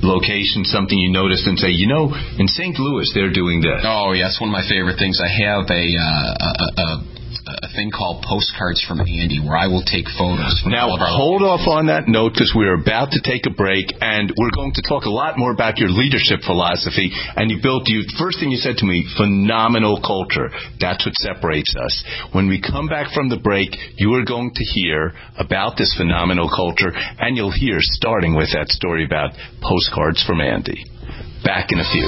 location, something you noticed and say, you know, in Saint Louis, they're doing this? Oh, yes, one of my favorite things. I have a, uh, a, a, a thing called Postcards from Andy, where I will take photos from now, all of our hold off on that note, because we're about to take a break, and we're going to talk a lot more about your leadership philosophy. And you built, you first thing you said to me, phenomenal culture. That's what separates us. When we come back from the break, you are going to hear about this phenomenal culture, and you'll hear, starting with that story about Postcards from Andy. Back in a few.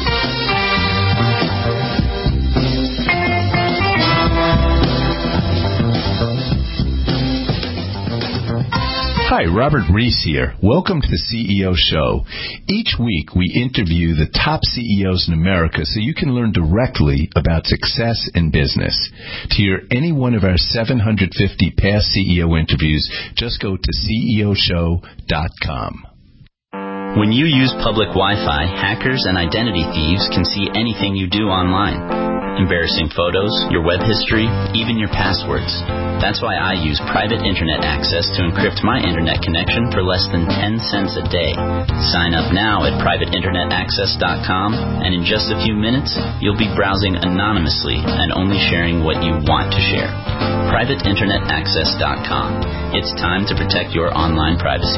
Hi, Robert Reese here. Welcome to the C E O Show. Each week we interview the top C E Os in America so you can learn directly about success in business. To hear any one of our seven hundred fifty past C E O interviews, just go to C E O show dot com. When you use public Wi-Fi, hackers and identity thieves can see anything you do online. Embarrassing photos, your web history, even your passwords. That's why I use private internet access to encrypt my internet connection for less than ten cents a day. Sign up now at private internet access dot com, and in just a few minutes, you'll be browsing anonymously and only sharing what you want to share. private internet access dot com. It's time to protect your online privacy.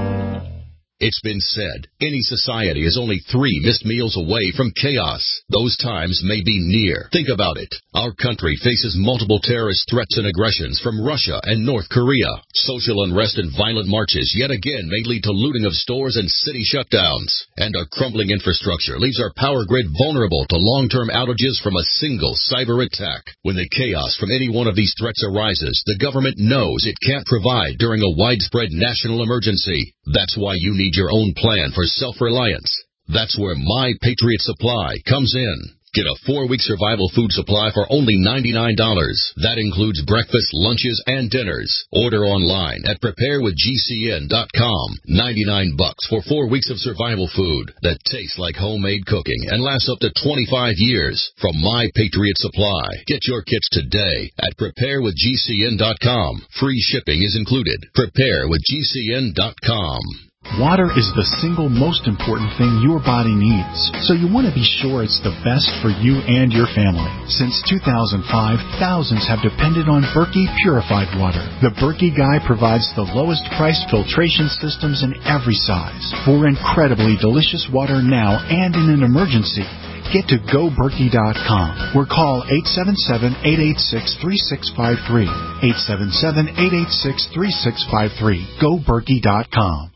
It's been said, any society is only three missed meals away from chaos. Those times may be near. Think about it. Our country faces multiple terrorist threats and aggressions from Russia and North Korea. Social unrest and violent marches yet again may lead to looting of stores and city shutdowns. And our crumbling infrastructure leaves our power grid vulnerable to long-term outages from a single cyber attack. When the chaos from any one of these threats arises, the government knows it can't provide during a widespread national emergency. That's why you need your own plan for self-reliance. That's where My Patriot Supply comes in. Get a four-week survival food supply for only ninety-nine dollars. That includes breakfast, lunches, and dinners. Order online at prepare with G C N dot com. ninety-nine bucks for four weeks of survival food that tastes like homemade cooking and lasts up to twenty-five years from My Patriot Supply. Get your kits today at prepare with G C N dot com. Free shipping is included. prepare with G C N dot com. Water is the single most important thing your body needs, so you want to be sure it's the best for you and your family. Since two thousand five, thousands have depended on Berkey purified water. The Berkey Guy provides the lowest priced filtration systems in every size for incredibly delicious water now and in an emergency. Get to go berkey dot com or call eight seven seven, eight eight six, three six five three. eight seven seven, eight eight six, three six five three. go berkey dot com.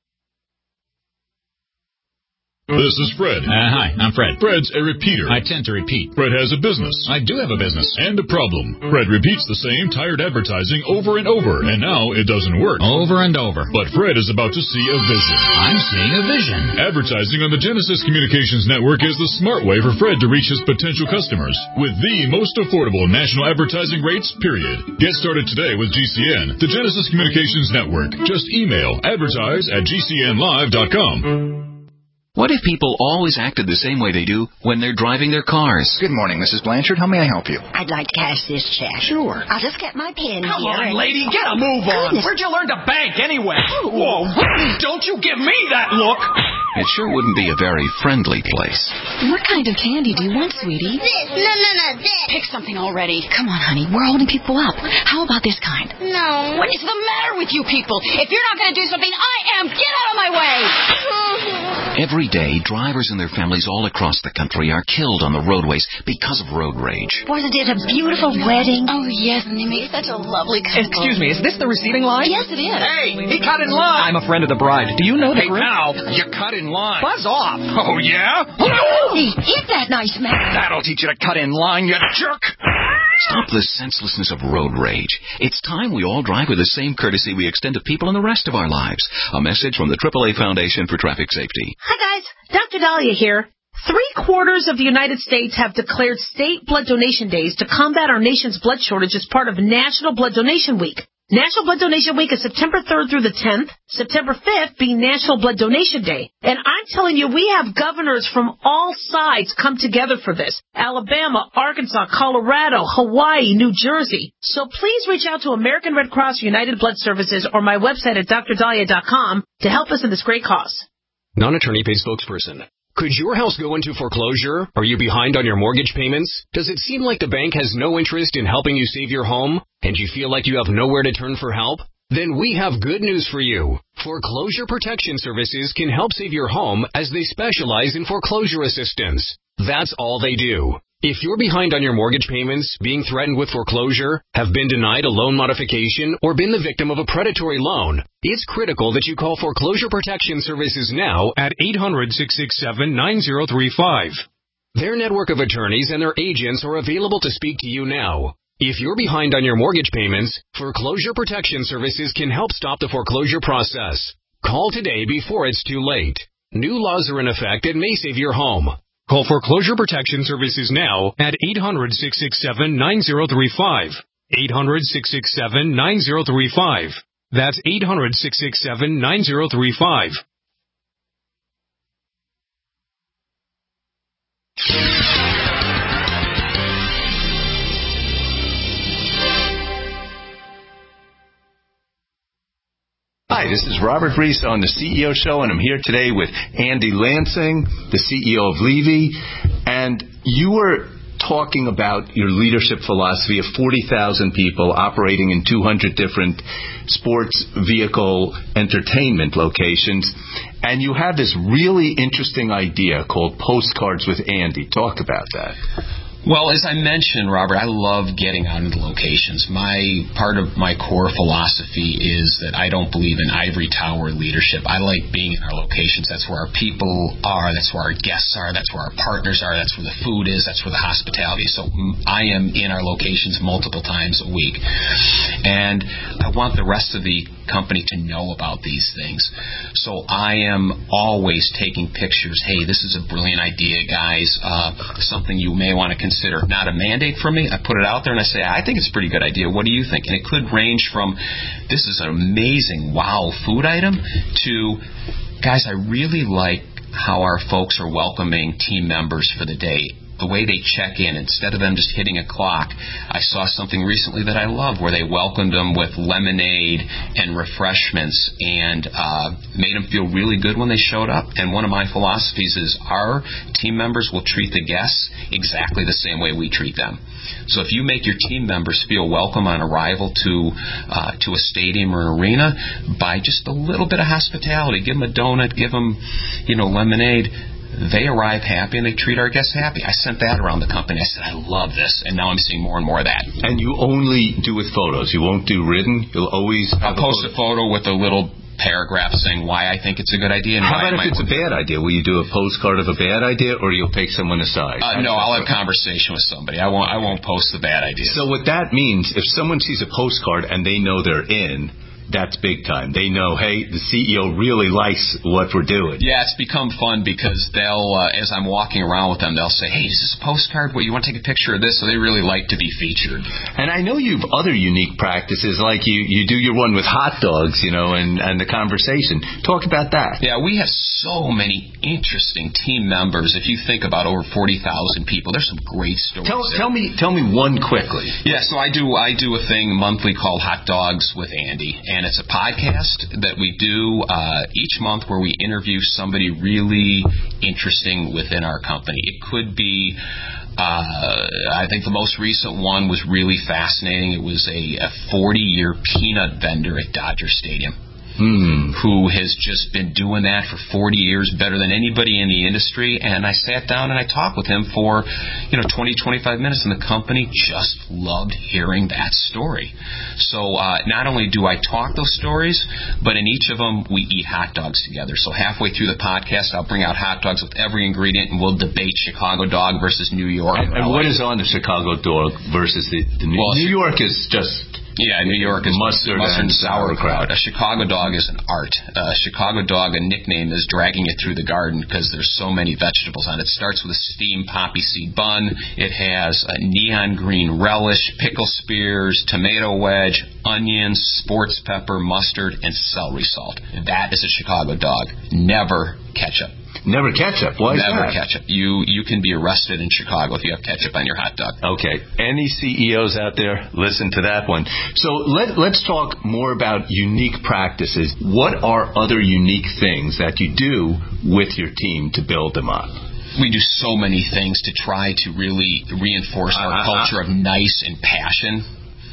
This is Fred. Uh, hi, I'm Fred. Fred's a repeater. I tend to repeat. Fred has a business. I do have a business. And a problem. Fred repeats the same tired advertising over and over, and now it doesn't work. Over and over. But Fred is about to see a vision. I'm seeing a vision. Advertising on the Genesis Communications Network is the smart way for Fred to reach his potential customers with the most affordable national advertising rates, period. Get started today with G C N, the Genesis Communications Network. Just email advertise at G C N live dot com. What if people always acted the same way they do when they're driving their cars? Good morning, Missus Blanchard. How may I help you? I'd like to cash this check. Sure. I'll just get my pen Come here. on, lady. Get a move on. Goodness. Where'd you learn to bank anyway? Whoa. Don't you give me that look. It sure wouldn't be a very friendly place. What kind of candy do you want, sweetie? This. No, no, no, this. Pick something already. Come on, honey. We're holding people up. How about this kind? No. What is the matter with you people? If you're not going to do something, I am. Get out of my way. Every day, drivers and their families all across the country are killed on the roadways because of road rage. Wasn't it a beautiful wedding? Oh, yes, and they make such a lovely couple. Excuse me, is this the receiving line? Yes, it is. Hey, he cut in line. I'm a friend of the bride. Do you know the Hey, group? now, you cut in line. Buzz off. Oh, yeah? Hey, hit that nice man. That'll teach you to cut in line, you jerk. Stop the senselessness of road rage. It's time we all drive with the same courtesy we extend to people in the rest of our lives. A message from the triple A Foundation for Traffic Safety. Hi, guys. Doctor Dahlia here. Three quarters of the United States have declared state blood donation days to combat our nation's blood shortage as part of National Blood Donation Week. National Blood Donation Week is September third through the tenth, September fifth being National Blood Donation Day. And I'm telling you, we have governors from all sides come together for this. Alabama, Arkansas, Colorado, Hawaii, New Jersey. So please reach out to American Red Cross United Blood Services or my website at d r dahlia dot com to help us in this great cause. Non-attorney paid spokesperson. Could your house go into foreclosure? Are you behind on your mortgage payments? Does it seem like the bank has no interest in helping you save your home? And you feel like you have nowhere to turn for help? Then we have good news for you. Foreclosure Protection Services can help save your home as they specialize in foreclosure assistance. That's all they do. If you're behind on your mortgage payments, being threatened with foreclosure, have been denied a loan modification, or been the victim of a predatory loan, it's critical that you call Foreclosure Protection Services now at eight hundred, six six seven, nine zero three five. Their network of attorneys and their agents are available to speak to you now. If you're behind on your mortgage payments, Foreclosure Protection Services can help stop the foreclosure process. Call today before it's too late. New laws are in effect that may save your home. Call Foreclosure Protection Services now at eight hundred, six six seven, nine zero three five. eight hundred, six six seven, nine zero three five. That's eight hundred, six six seven, nine zero three five. Hi, this is Robert Reese on the C E O Show, and I'm here today with Andy Lansing, the C E O of Levy. And you were talking about your leadership philosophy of forty thousand people operating in two hundred different sports vehicle entertainment locations. And you have this really interesting idea called Postcards with Andy. Talk about that. Well, as I mentioned, Robert, I love getting out into locations. My part of my core philosophy is that I don't believe in ivory tower leadership. I like being in our locations. That's where our people are. That's where our guests are. That's where our partners are. That's where the food is. That's where the hospitality is. So I am in our locations multiple times a week. And I want the rest of the company to know about these things. So I am always taking pictures. Hey, this is a brilliant idea, guys. Uh, something you may want to consider. Not a mandate from me. I put it out there and I say, I think it's a pretty good idea. What do you think? And it could range from, this is an amazing wow food item, to, guys, I really like how our folks are welcoming team members for the day. The way they check in, instead of them just hitting a clock. I saw something recently that I love where they welcomed them with lemonade and refreshments and uh, made them feel really good when they showed up. And one of my philosophies is our team members will treat the guests exactly the same way we treat them. So if you make your team members feel welcome on arrival to uh, to a stadium or an arena by just a little bit of hospitality, give them a donut, give them, you know, lemonade, they arrive happy and they treat our guests happy. I sent that around the company. I said, I love this. And now I'm seeing more and more of that. And you only do with photos. You won't do written. You'll always I'll post a photo with a little paragraph saying why I think it's a good idea. And how why about if it's a bad idea? Will you do a postcard of a bad idea, or you'll take someone aside? Uh, no, I'll have a conversation with somebody. I won't. I won't post the bad idea. So what that means, if someone sees a postcard and they know they're in, that's big time. They know, hey, the C E O really likes what we're doing. Yeah, it's become fun because they'll, uh, as I'm walking around with them, they'll say, hey, is this a postcard? What, you want to take a picture of this? So they really like to be featured. And I know you've other unique practices, like you, you do your one with hot dogs, you know, and, and the conversation. Talk about that. Yeah, we have so many interesting team members. If you think about over forty thousand people, there's some great stories. Tell, tell me tell me one quickly. Yeah, so I do I do a thing monthly called Hot Dogs with Andy. And it's a podcast that we do uh, each month where we interview somebody really interesting within our company. It could be, uh, I think the most recent one was really fascinating. It was a forty-year peanut vendor at Dodger Stadium. Hmm. Who has just been doing that for forty years, better than anybody in the industry. And I sat down and I talked with him for, you know, twenty, twenty-five minutes, and the company just loved hearing that story. So uh, not only do I talk those stories, but in each of them we eat hot dogs together. So halfway through the podcast, I'll bring out hot dogs with every ingredient, and we'll debate Chicago dog versus New York. And, and what is on the Chicago dog versus the, the New, well, New York is just... Yeah, New York is mustard, mustard and sauerkraut. A Chicago dog is an art. A Chicago dog, a nickname, is dragging it through the garden because there's so many vegetables on it. It starts with a steamed poppy seed bun. It has a neon green relish, pickle spears, tomato wedge, onions, sports pepper, mustard, and celery salt. That is a Chicago dog. Never ketchup. Never ketchup. Why is Never that? ketchup. You you can be arrested in Chicago if you have ketchup on your hot dog. Okay. Any C E Os out there, listen to that one. So let, let's talk more about unique practices. What are other unique things that you do with your team to build them up? We do so many things to try to really reinforce our uh, culture of nice and passion.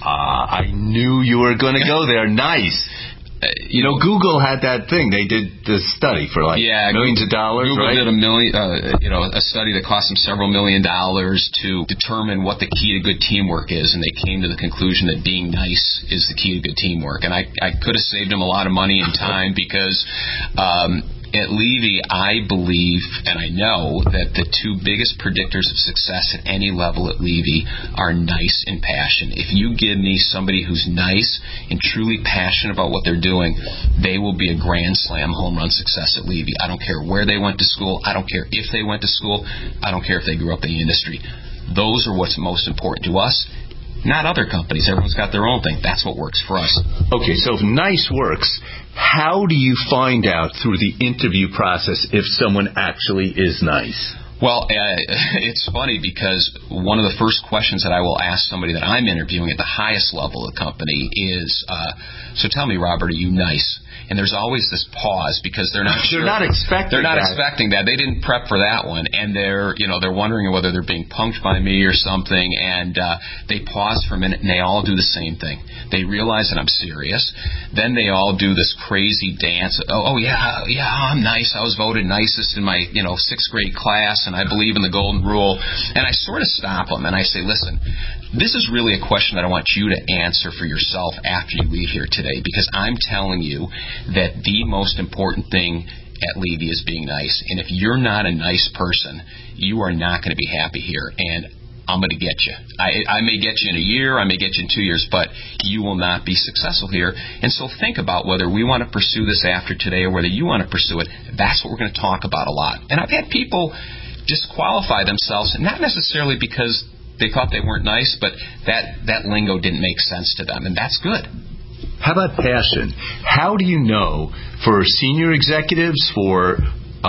Uh, I knew you were going to go there. Nice. Uh, you know, Google had that thing. They did the study for like yeah, millions Google, of dollars, Google right? did a million, uh, you know, a study that cost them several million dollars to determine what the key to good teamwork is, and they came to the conclusion that being nice is the key to good teamwork. And I, I could have saved them a lot of money and time because um, at Levy, I believe and I know that the two biggest predictors of success at any level at Levy are nice and passion. If you give me somebody who's nice and truly passionate about what they're doing, they will be a grand slam home run success at Levy. I don't care where they went to school. I don't care if they went to school. I don't care if they grew up in the industry. Those are what's most important to us. Not other companies. Everyone's got their own thing. That's what works for us. Okay, so if nice works, how do you find out through the interview process if someone actually is nice? Well, uh, it's funny because one of the first questions that I will ask somebody that I'm interviewing at the highest level of the company is, uh, so tell me, Robert, are you nice? And there's always this pause because they're not they're sure. not expecting They're not that. expecting that. They didn't prep for that one, and they're you know they're wondering whether they're being punked by me or something. And uh, they pause for a minute, and they all do the same thing. They realize that I'm serious. Then they all do this crazy dance. Oh, oh yeah, yeah, I'm nice. I was voted nicest in my you know sixth grade class, and I believe in the golden rule. And I sort of stop them, and I say, listen, this is really a question that I want you to answer for yourself after you leave here today, because I'm telling you that the most important thing at Levy is being nice. And if you're not a nice person, you are not going to be happy here. And I'm going to get you. I, I may get you in a year, I may get you in two years, but you will not be successful here. And so think about whether we want to pursue this after today or whether you want to pursue it. That's what we're going to talk about a lot. And I've had people disqualify themselves, not necessarily because they thought they weren't nice, but that, that lingo didn't make sense to them, and that's good. How about passion? How do you know for senior executives, for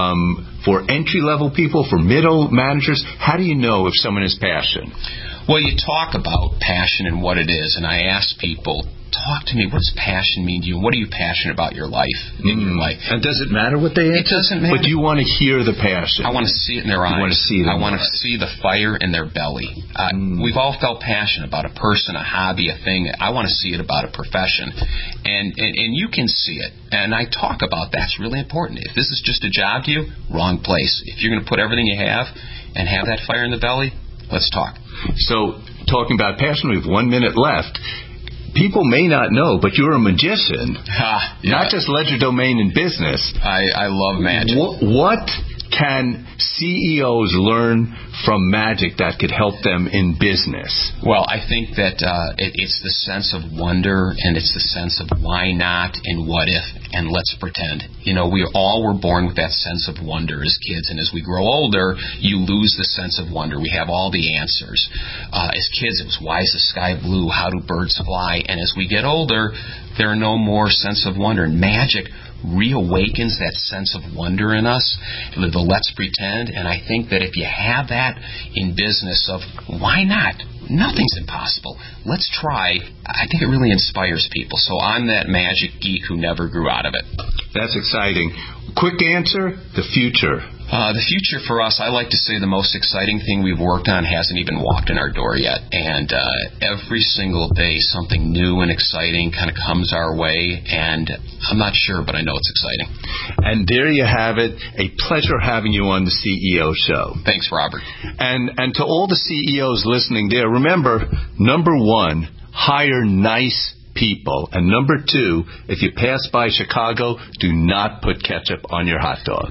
um, for entry-level people, for middle managers, how do you know if someone is passionate? Well, you talk about passion and what it is, and I ask people, talk to me, what does passion mean to you? What are you passionate about your life, in mm. your life? And does it matter what they answer? It doesn't matter. But do you want to hear the passion? I want to see it in their eyes. You want to see it I want to eyes. see the fire in their belly. Uh, mm. We've all felt passionate about a person, a hobby, a thing. I want to see it about a profession. And, and, and you can see it. And I talk about that's really important. If this is just a job to you, wrong place. If you're going to put everything you have and have that fire in the belly, let's talk. So, talking about passion, we have one minute left. People may not know, but you're a magician. Ah, yeah. Not just ledger domain in business. I, I love magic. What, what can C E Os learn from magic that could help them in business? Well, I think that uh, it, it's the sense of wonder, and it's the sense of why not and what if and let's pretend. You know, we all were born with that sense of wonder as kids, and as we grow older, you lose the sense of wonder. We have all the answers. Uh, as kids, it was why is the sky blue? How do birds fly? And as we get older, there are no more sense of wonder. And magic reawakens that sense of wonder in us, the let's pretend. And I think that if you have that in business of why not? Nothing's impossible. Let's try. I think it really inspires people. So I'm that magic geek who never grew out of it. That's exciting. Quick answer, the future. Uh, the future for us, I like to say the most exciting thing we've worked on hasn't even walked in our door yet. And uh, every single day, something new and exciting kind of comes our way. And I'm not sure, but I know it's exciting. And there you have it. A pleasure having you on the C E O Show. Thanks, Robert. And and to all the C E Os listening there, remember, number one, hire nice people. And number two, if you pass by Chicago, do not put ketchup on your hot dog.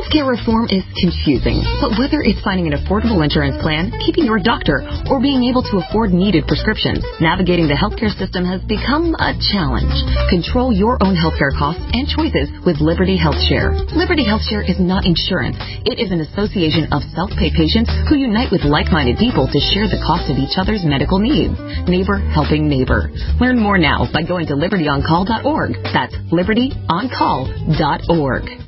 Healthcare reform is confusing, but whether it's finding an affordable insurance plan, keeping your doctor, or being able to afford needed prescriptions, navigating the healthcare system has become a challenge. Control your own healthcare costs and choices with Liberty HealthShare. Liberty HealthShare is not insurance. It is an association of self-pay patients who unite with like-minded people to share the cost of each other's medical needs. Neighbor helping neighbor. Learn more now by going to liberty on call dot org. That's liberty on call dot org.